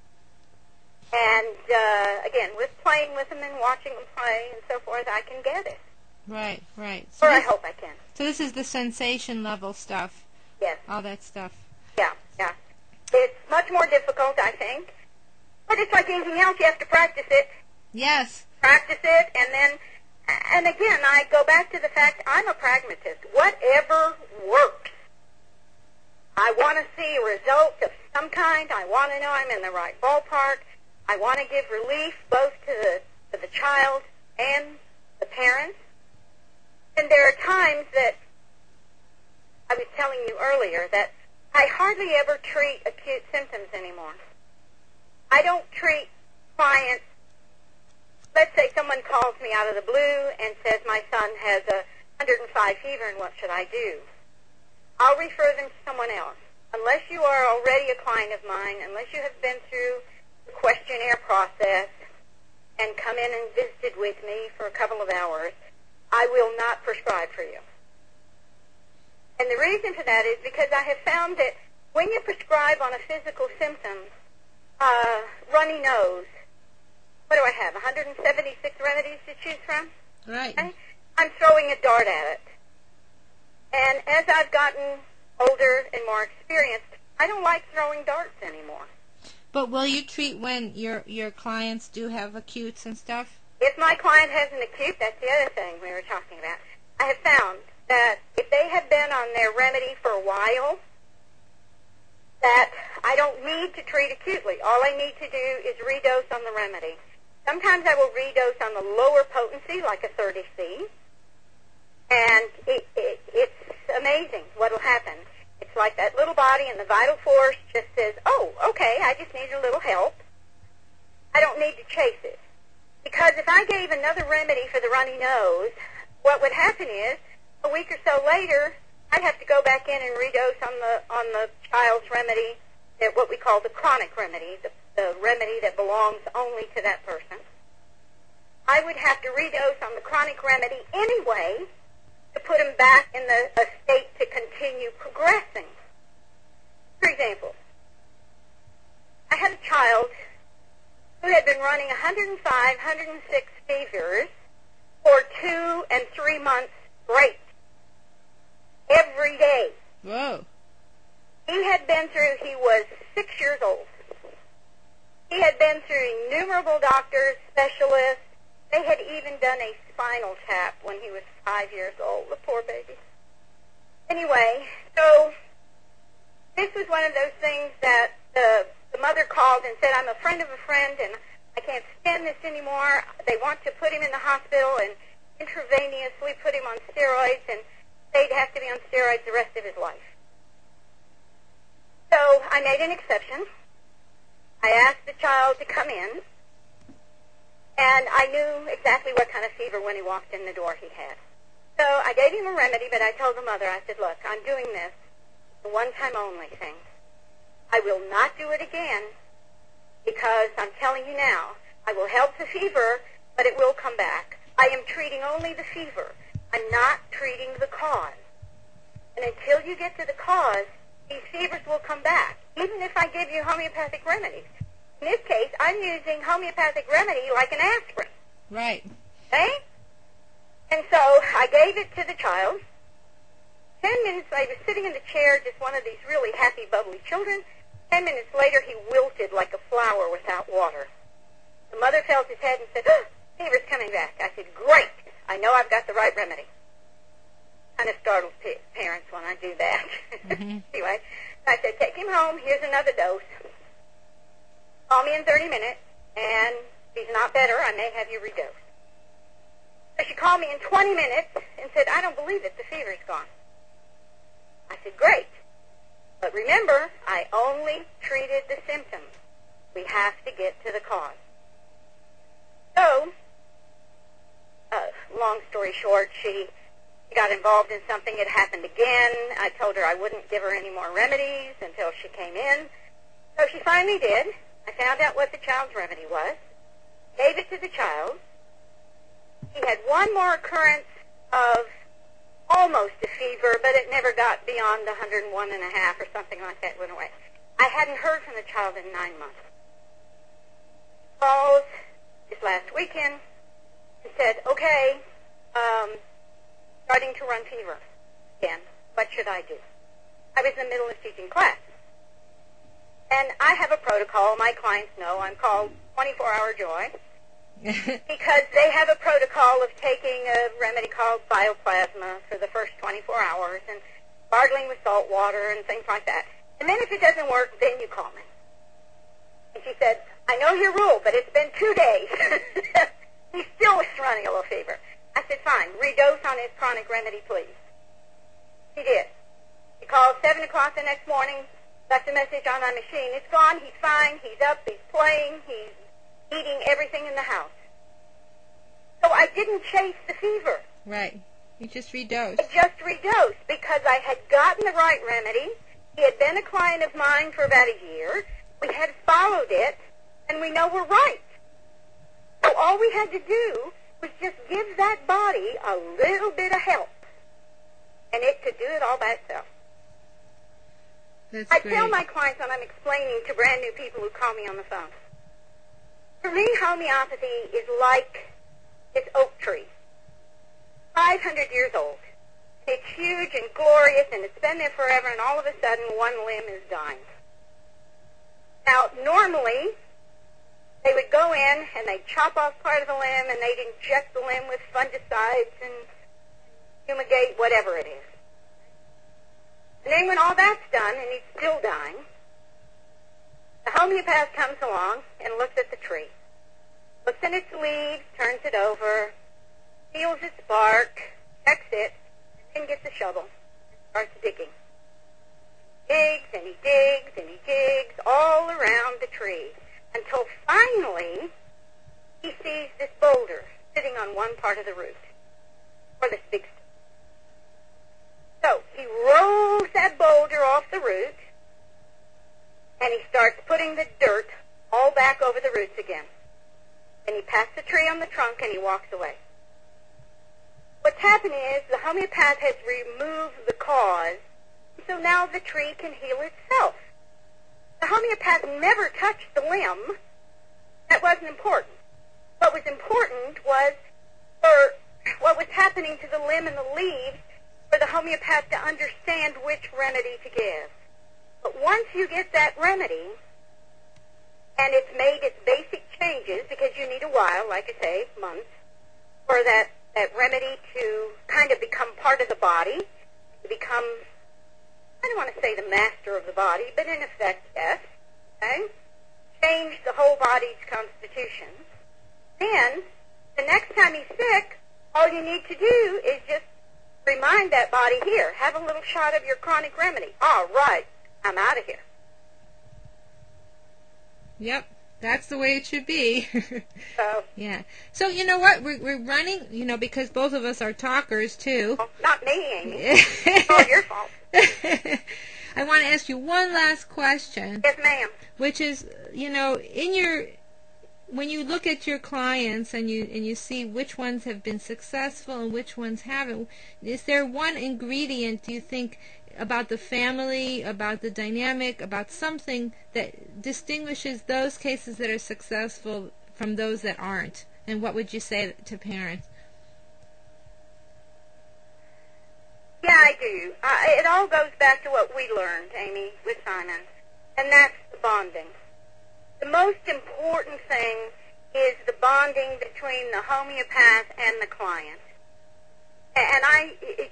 And uh, again, with playing with them and watching them play and so forth, I can get it. Right, right. So or this, I hope I can. So this is the sensation level stuff. Yes. All that stuff. Yeah, yeah. It's much more difficult, I think. But it's like anything else, you have to practice it. Yes. Practice it, and then, and again, I go back to the fact I'm a pragmatist. Whatever works. I want to see a result of some kind. I want to know I'm in the right ballpark. I want to give relief both to the, to the child and the parents. And there are times that, I was telling you earlier, that I hardly ever treat acute symptoms anymore. I don't treat clients. Let's say someone calls me out of the blue and says my son has a one hundred five fever and what should I do? I'll refer them to someone else. Unless you are already a client of mine, unless you have been through the questionnaire process and come in and visited with me for a couple of hours, I will not prescribe for you. And the reason for that is because I have found that when you prescribe on a physical symptom, uh, runny nose, what do I have, one hundred seventy-six remedies to choose from? Right. Okay? I'm throwing a dart at it. And as I've gotten older and more experienced, I don't like throwing darts anymore. But will you treat when your your clients do have acutes and stuff? If my client has an acute, that's the other thing we were talking about. I have found that if they have been on their remedy for a while, that I don't need to treat acutely. All I need to do is redose on the remedy. Sometimes I will redose on the lower potency, like a thirty C, and it, it, it's amazing what will happen. It's like that little body and the vital force just says, oh, okay, I just need a little help. I don't need to chase it. Because if I gave another remedy for the runny nose, what would happen is, a week or so later, I'd have to go back in and redose on the on the child's remedy, that what we call the chronic remedy, the, the remedy that belongs only to that person. I would have to redose on the chronic remedy anyway to put him back in the a state to continue progressing. For example, I had a child who had been running one hundred five, one hundred six fevers for two and three months straight, every day. Whoa. He had been through, he was six years old. He had been through innumerable doctors, specialists. They had even done a spinal tap when he was five years old, the poor baby. Anyway, so this was one of those things that the, the mother called and said, I'm a friend of a friend and I can't stand this anymore. They want to put him in the hospital and intravenously put him on steroids, and they'd have to be on steroids the rest of his life. So I made an exception. I asked the child to come in, and I knew exactly what kind of fever when he walked in the door he had. So I gave him a remedy, but I told the mother, I said, look, I'm doing this, a one-time only thing. I will not do it again because I'm telling you now, I will help the fever, but it will come back. I am treating only the fever. I'm not treating the cause. And until you get to the cause, these fevers will come back, even if I give you homeopathic remedies. In this case, I'm using homeopathic remedy like an aspirin. Right. Okay? And so I gave it to the child. Ten minutes later, he was sitting in the chair, just one of these really happy, bubbly children. Ten minutes later, he wilted like a flower without water. The mother felt his head and said, oh, fever's coming back. I said, great. I know I've got the right remedy. Kind of startles p- parents when I do that. Mm-hmm. Anyway, I said, take him home. Here's another dose. Call me in thirty minutes, and if he's not better, I may have you redose. So she called me in twenty minutes and said, I don't believe it. The fever's gone. I said, great. But remember, I only treated the symptoms. We have to get to the cause. So, uh, long story short, she got involved in something that happened again. I told her I wouldn't give her any more remedies until she came in. So she finally did. I found out what the child's remedy was, gave it to the child. He had one more occurrence of almost a fever, but it never got beyond one hundred one and a half or something like that. Went away. I hadn't heard from the child in nine months. Called this last weekend and said, okay, um, starting to run fever again. What should I do? I was in the middle of teaching class. And I have a protocol. My clients know I'm called twenty-four hour joy because they have a protocol of taking a remedy called bioplasma for the first twenty-four hours and gargling with salt water and things like that. And then if it doesn't work, then you call me. And she said, I know your rule, but it's been two days. He still was running a little fever. I said, fine, redose on his chronic remedy, please. He did. He called seven o'clock the next morning, left a message on my machine. It's gone. He's fine. He's up. He's playing. He's eating everything in the house. So I didn't chase the fever. Right. You just redosed. I just redosed because I had gotten the right remedy. He had been a client of mine for about a year. We had followed it, and we know we're right. So all we had to do was just give that body a little bit of help, and it could do it all by itself. That's I great. tell my clients when I'm explaining to brand new people who call me on the phone, for me, homeopathy is like this oak tree, five hundred years old. It's huge and glorious, and it's been there forever, and all of a sudden, one limb is dying. Now, normally, they would go in, and they'd chop off part of the limb, and they'd inject the limb with fungicides and fumigate, whatever it is. And then when all that's done, and he's still dying, the homeopath comes along and looks at the tree, looks at its leaves, turns it over, feels its bark, checks it, and gets a shovel and starts digging. Digs, and he digs, and he digs all around the tree until finally he sees this boulder sitting on one part of the root, or this big stone. So he rolls that boulder off the root, and he starts putting the dirt all back over the roots again. And he pats the tree on the trunk, and he walks away. What's happened is the homeopath has removed the cause, so now the tree can heal itself. The homeopath never touched the limb. That wasn't important. What was important was for what was happening to the limb and the leaves for the homeopath to understand which remedy to give. But once you get that remedy, and it's made its basic changes, because you need a while, like I say, months, for that, that remedy to kind of become part of the body, to become, I don't want to say the master of the body, but in effect, yes, okay? Change the whole body's constitution. Then, the next time he's sick, all you need to do is just remind that body, here, have a little shot of your chronic remedy. All right, I'm out of here. Yep, that's the way it should be. So, yeah. So, you know what? We're, we're running, you know, because both of us are talkers, too. well, not me, Amy. It's all your fault. I want to ask you one last question. Yes, ma'am. Which is, you know, in your, when you look at your clients and you and you see which ones have been successful and which ones haven't, is there one ingredient, do you think, about the family, about the dynamic, about something that distinguishes those cases that are successful from those that aren't? And what would you say to parents? Yeah, I do. Uh, it all goes back to what we learned, Amy, with Simon, and that's the bonding. The most important thing is the bonding between the homeopath and the client. And I, it,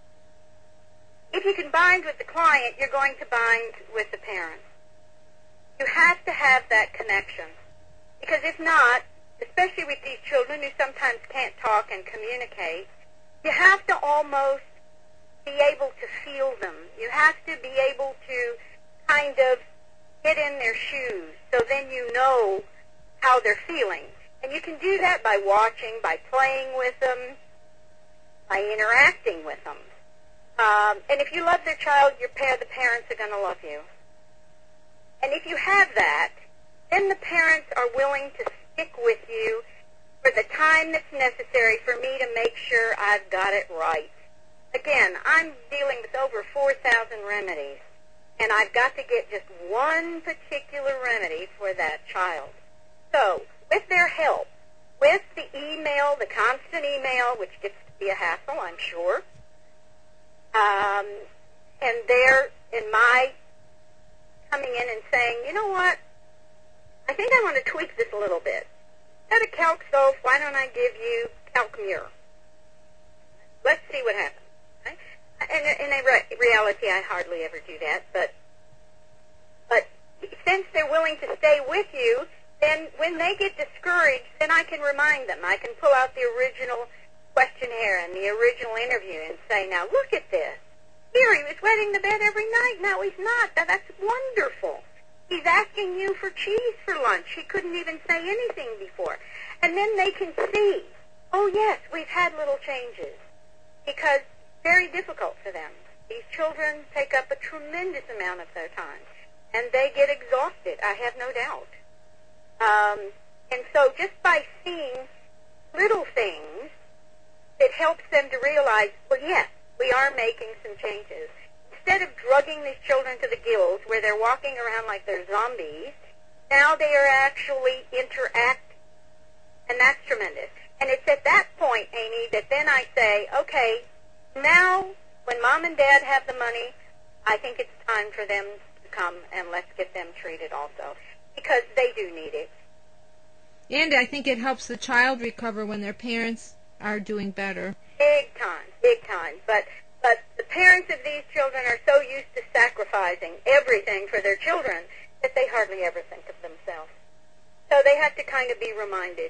if you can bind with the client, you're going to bind with the parent. You have to have that connection. Because if not, especially with these children who sometimes can't talk and communicate, you have to almost be able to feel them. You have to be able to kind of get in their shoes, so then you know how they're feeling. And you can do that by watching, by playing with them, by interacting with them. Um, and if you love their child, your pair, the parents are going to love you. And if you have that, then the parents are willing to stick with you for the time that's necessary for me to make sure I've got it right. Again, I'm dealing with over four thousand remedies, and I've got to get just one particular remedy for that child. So, with their help, with the email, the constant email, which gets to be a hassle, I'm sure, um, and they're in my coming in and saying, you know what, I think I want to tweak this a little bit. Instead of Calc Soap, why don't I give you Calc Mure? Let's see what happens. Okay? And in a re- reality, I hardly ever do that, but but since they're willing to stay with you, then when they get discouraged, then I can remind them. I can pull out the original questionnaire and the original interview and say, now look at this. Here, he was wetting the bed every night. Now he's not. Now, that's wonderful. He's asking you for cheese for lunch. He couldn't even say anything before. And then they can see, oh, yes, we've had little changes. Because it's very difficult for them. These children take up a tremendous amount of their time. And they get exhausted, I have no doubt. Um, and so just by seeing little things, it helps them to realize, well, yes, we are making some changes. Instead of drugging these children to the gills where they're walking around like they're zombies, now they are actually interacting. And that's tremendous. And it's at that point, Amy, that then I say, okay, now when Mom and Dad have the money, I think it's time for them to come and let's get them treated also. Because they do need it. And I think it helps the child recover when their parents are doing better. Big time, big time. But but the parents of these children are so used to sacrificing everything for their children that they hardly ever think of themselves. So they have to kind of be reminded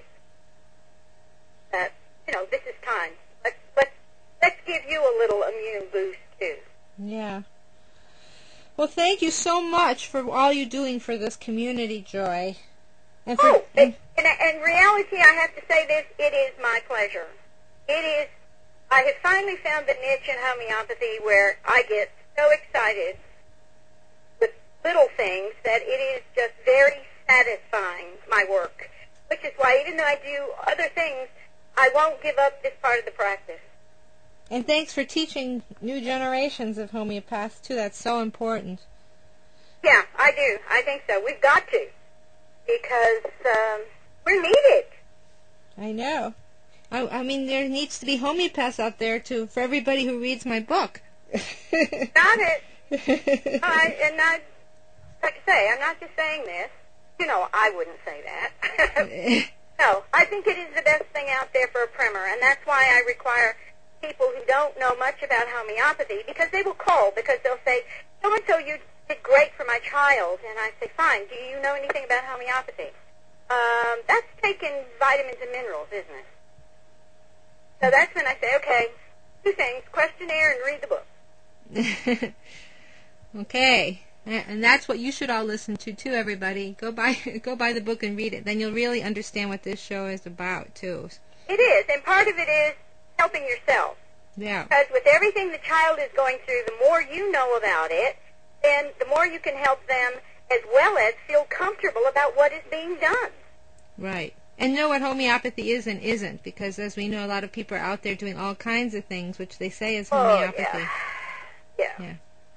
that, you know, this is time. Let's, let's, let's give you a little immune boost, too. Yeah. Well, thank you so much for all you're doing for this community, Joy. And for, oh, and, and in reality, I have to say this, it is my pleasure. It is, I have finally found the niche in homeopathy where I get so excited with little things that it is just very satisfying, my work. Which is why, even though I do other things, I won't give up this part of the practice. And thanks for teaching new generations of homeopaths, too. That's so important. Yeah, I do. I think so. We've got to. Because um, we're needed. I know. I, I mean, there needs to be homeopaths out there, too, for everybody who reads my book. Got it. I, and I, like I say, I'm not just saying this. You know, I wouldn't say that. No, I think it is the best thing out there for a primer, and that's why I require people who don't know much about homeopathy, because they will call, because they'll say, so-and-so, you did great for my child. And I say, fine, do you know anything about homeopathy? Um, that's taking vitamins and minerals, isn't it? So that's when I say, okay, two things, questionnaire and read the book. Okay. And that's what you should all listen to, too, everybody. Go buy go buy the book and read it. Then you'll really understand what this show is about, too. It is, and part of it is helping yourself. Yeah. Because with everything the child is going through, the more you know about it, then the more you can help them, as well as feel comfortable about what is being done. Right. And know what homeopathy is and isn't, because as we know, a lot of people are out there doing all kinds of things, which they say is homeopathy. Oh, yeah. Yeah. Yeah.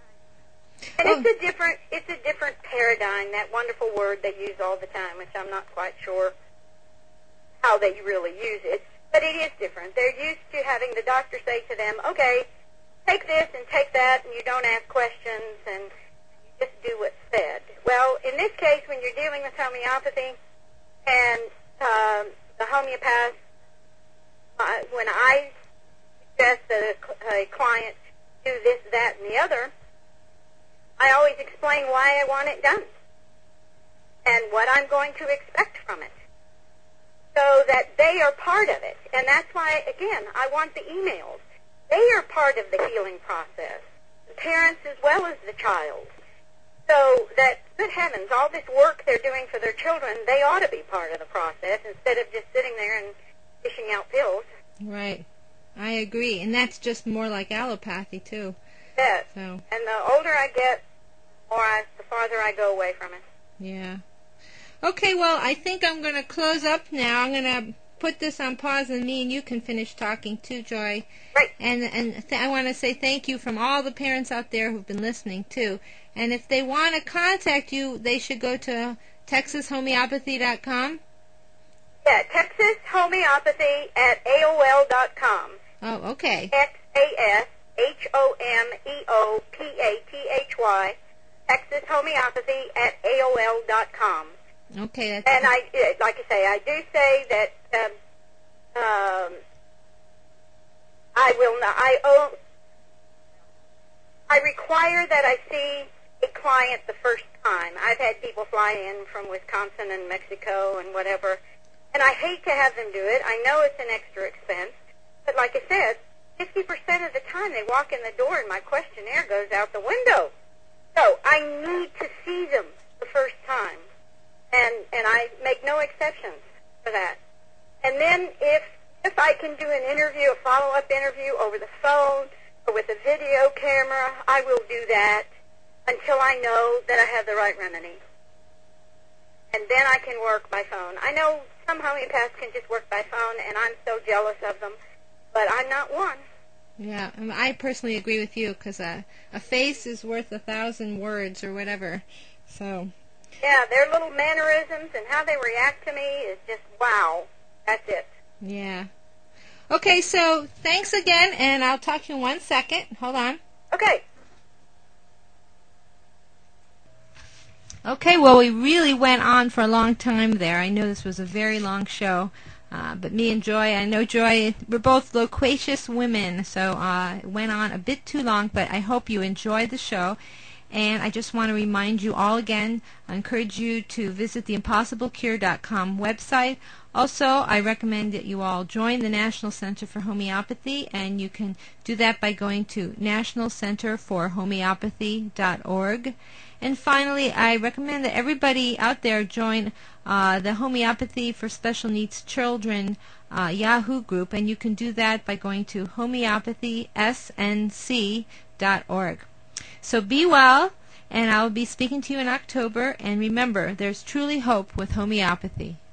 And oh. it's a different, it's a different paradigm, that wonderful word they use all the time, which I'm not quite sure how they really use it, but it is different. They're used to having the doctor say to them, okay, take this and take that, and you don't ask questions, and you just do what's said. Well, in this case, when you're dealing with homeopathy, and uh, homeopath, uh, when I suggest that a, a client do this, that, and the other, I always explain why I want it done and what I'm going to expect from it, so that they are part of it. And that's why, again, I want the emails. They are part of the healing process, the parents as well as the child. So that, good heavens, all this work they're doing for their children, they ought to be part of the process instead of just sitting there and dishing out pills. Right. I agree. And that's just more like allopathy, too. Yes. So. And the older I get, the more I, the farther I go away from it. Yeah. Okay, well, I think I'm going to close up now. I'm going to put this on pause, and me and you can finish talking too, Joy. Right. And and th- I want to say thank you from all the parents out there who've been listening, too. And if they want to contact you, they should go to texas homeopathy dot com. Yeah, Texas Homeopathy at A O L dot com. Oh, okay. X A S H O M E O P A T H Y, Texas Homeopathy at A O L dot com. Okay. That's and I, like I say, I do say that um, um, I will not. I owe. I require that I see a client the first time. I've had people fly in from Wisconsin and Mexico and whatever, and I hate to have them do it. I know it's an extra expense, but like I said, fifty percent of the time they walk in the door and my questionnaire goes out the window. So I need to see them the first time. And and I make no exceptions for that. And then if if I can do an interview, a follow-up interview over the phone or with a video camera, I will do that until I know that I have the right remedy. And then I can work by phone. I know some homeopaths can just work by phone, and I'm so jealous of them, but I'm not one. Yeah, um, I personally agree with you, because a, a face is worth a thousand words or whatever. So... Yeah, their little mannerisms and how they react to me is just wow. That's it. Yeah. Okay, so thanks again, and I'll talk to you in one second. Hold on. Okay. Okay, well, we really went on for a long time there. I know this was a very long show, uh, but me and Joy, I know Joy, we're both loquacious women, so uh, it went on a bit too long, but I hope you enjoyed the show. And I just want to remind you all again, I encourage you to visit the impossible cure dot com website. Also, I recommend that you all join the National Center for Homeopathy, and you can do that by going to national center for homeopathy dot org. And finally, I recommend that everybody out there join uh, the Homeopathy for Special Needs Children uh, Yahoo group, and you can do that by going to homeopathy s n c dot org. So be well, and I'll be speaking to you in October, and remember, there's truly hope with homeopathy.